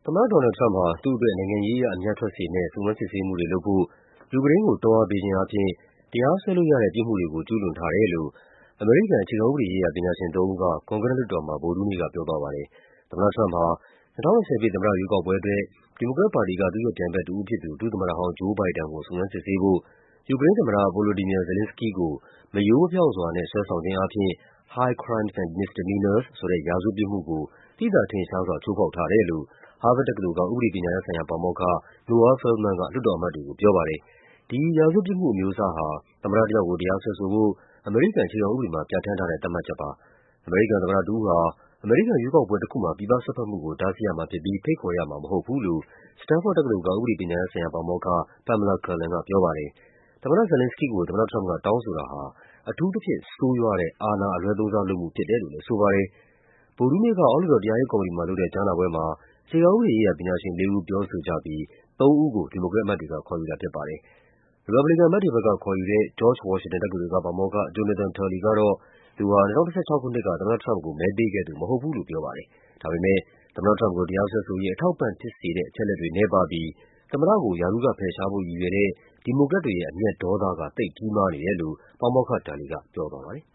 သမ္မတ ဒေါ်နယ်လ်ဒ် ထရမ့်ပ်ဟာ သူ့အတွက် နိုင်ငံရေးအရ အမြတ်ထွက်စေမယ့် စုံစမ်းစစ်ဆေးမှုတွေလုပ်ဖို့ ယူကရိန်းကို တွန်းအားပေးခြင်းအားဖြင့် တရားစွဲလို့ရတဲ့ ပြစ်မှုတွေကို ကျူးလွန်ထားတယ်လို့ အမေရိကန် အခြေခံဥပဒေရေးရာ ပညာရှင်သုံးဦးက ကွန်ဂရက်လွှတ်တော်မှာ ဗုဒ္ဓဟူးနေ့က ပြောသွားပါတယ်။ သမ္မတထရမ့်ပ်ဟာ ၂၀၂၀ ပြည့် သမ္မတရွေးကောက်ပွဲအတွက် ဒီမိုကရက်ပါတီက သူ့ရဲ့ပြိုင်ဘက်တဦးဖြစ်သူ ဒုသမ္မတဟောင်း Joe Biden ကို စုံစမ်းစစ်ဆေးဖို့ ယူကရိန်းသမ္မတ Volodymyr Zelenskyy ကို မရိုးမဖြောင့်စွာနဲ့ စွဲဆောင်ခြင်းအားဖြင့် “High Crimes and Misdemeanors” ဆိုတဲ့ ရာဇဝတ်ပြစ်မှုကို သိသာထင်ရှားစွာ ချိုးဖောက်ထားတယ်လို့ ဟားဗတ်တက္ကသိုလ်က ဥပဒေပညာရပ်ဆိုင်ရာ ပါမောက္ခ Noah Feldman က လွှတ်တော်အမတ်တွေကို ပြောပါတယ်။ ဒီရာဇဝတ်ပြစ်မှုအမျိုးအစားဟာ သမ္မတတယောက်ကို တရားစွဲဆိုဖို့ အမေရိကန် အခြေခံဥပဒေမှာ ပြဌာန်းထားတဲ့ သတ်မှတ်ချက်ပါ။ အမေရိကန်သမ္မတတဦးဟာ အမေရိကန်ရွေးကောက်ပွဲတခုမှာ ပြည်ပစွက်ဖက်မှုကို တားဆီးရမှာဖြစ်ပြီး ဖိတ်ခေါ်ရမှာမဟုတ်ဘူးလို့ စတန်ဖော့ဒ်တက္ကသိုလ်က ဥပဒေပညာရပ်ဆိုင်ရာ ပါမောက္ခ Pamela Karlan ကပြောပါတယ်။ သမ္မတ Zelenskyy ကို သမ္မတထရမ့်ပ်က တောင်းဆိုတာဟာ အထူးသဖြင့် ဆိုးရွားတဲ့ အာဏာအလွဲသုံးစားလုပ်မှု ဖြစ်တယ်လို့လည်း ဆိုပါတယ်။ ဗုဒ္ဓဟူးနေ့က အောက်လွှတ်တော် တရားရေးကော်မတီမှာလုပ်တဲ့ ကြားနာပွဲမှာ အခြေခံဥပဒေရေးရာ ပညာရှင်လေးဦး ပြောဆိုကြပြီး သုံးဦးကို ဒီမိုကရက်အမတ်တွေက ခေါ်ယူတာဖြစ်ပါတယ်။ ရီပတ်ဘလီကန်အမတ်တွေဘက်က ခေါ်ယူတဲ့ ဂျော့ဂျ်ဝါရှင်တန်တက္ကသိုလ်က ပါမောက္ခ Jonathan Turley ကတော့ သူဟာ ၂၀၁၆ ခုနှစ်က သမ္မတထရမ့်ပ်ကို မဲပေးခဲ့သူမဟုတ်ဘူးလို့ ပြောပါတယ်။ ဒါပေမယ့် သမ္မတထရမ့်ပ်ကို တရားစွဲဆိုရေး အထောက်အပံ့ဖြစ်စေတဲ့ အချက်အလက်တွေ နည်းပါးပြီး သမ္မတကို ရာထူးကဖယ်ရှားဖို့ ရည်ရွယ်တဲ့ ဒီမိုကရက်တွေရဲ့ အမျက်ဒေါသက သိပ်ကြီးမားနေတယ်လို့ ပါမောက္ခ Turley ကပြောသွားပါတယ်